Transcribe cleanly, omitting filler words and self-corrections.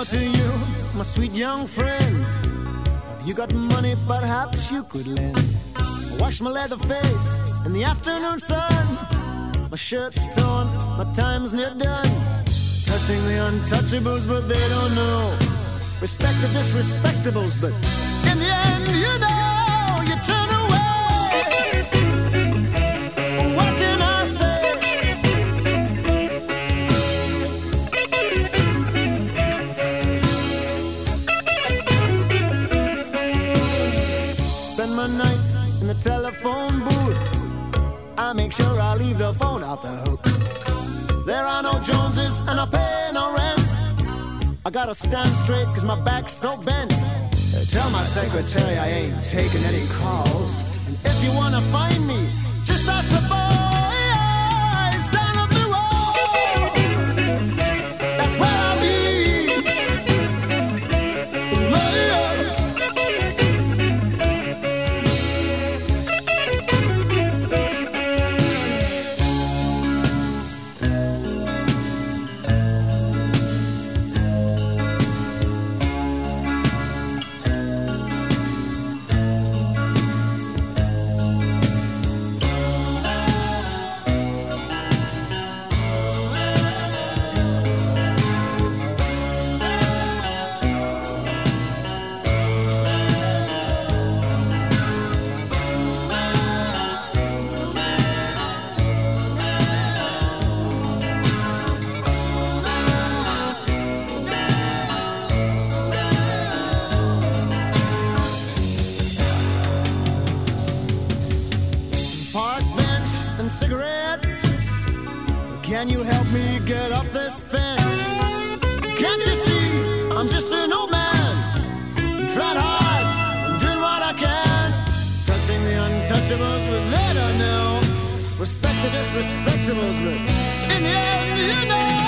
Hello to you, my sweet young friends. Have you got money perhaps you could lend? I wash my leather face in the afternoon sun. My shirt's torn, my time's near done. Touching the untouchables, but they don't know. Respect the disrespectables, but in the end, you know, you turn away. What can I say? Spend my nights in the telephone booth. I make sure I leave the phone off the hook. There are no Joneses and I pay no rent. I gotta stand straight cause my back's so bent. Tell my secretary I ain't taking any calls. And if you wanna find me, just ask the boys down up the road. That's where I'll be. Cigarettes, can you help me get off this fence? Can't you see I'm just an old man? I'm trying hard, I'm doing what I can. Touching the untouchables, but they don't know. Respect the disrespectables, but in the end, you know.